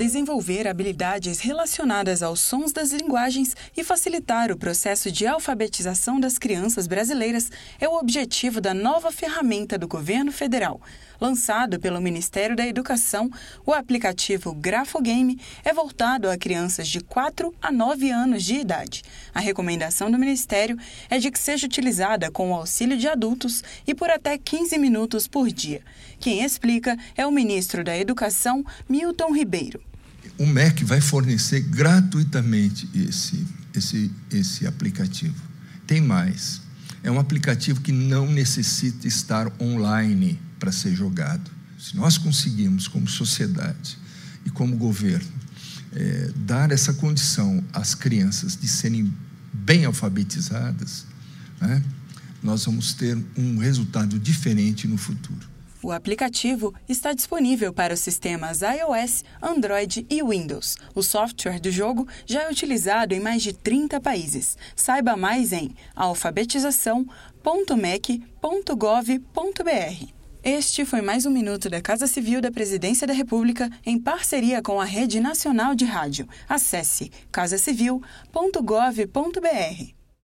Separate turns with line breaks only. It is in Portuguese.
desenvolver habilidades relacionadas aos sons das linguagens e facilitar o processo de alfabetização das crianças brasileiras é o objetivo da nova ferramenta do governo federal. Lançado pelo Ministério da Educação, o aplicativo Grafogame é voltado a crianças de 4 a 9 anos de idade. A recomendação do Ministério é de que seja utilizada com o auxílio de adultos e por até 15 minutos por dia. Quem explica é o ministro da Educação, Milton Ribeiro.
O MEC vai fornecer gratuitamente esse aplicativo. Tem mais. É um aplicativo que não necessita estar online para ser jogado. Se nós conseguirmos, como sociedade e como governo, dar essa condição às crianças de serem bem alfabetizadas, né, nós vamos ter um resultado diferente no futuro.
O aplicativo está disponível para os sistemas iOS, Android e Windows. O software do jogo já é utilizado em mais de 30 países. Saiba mais em alfabetização.mec.gov.br. Este foi mais um Minuto da Casa Civil da Presidência da República em parceria com a Rede Nacional de Rádio. Acesse casacivil.gov.br.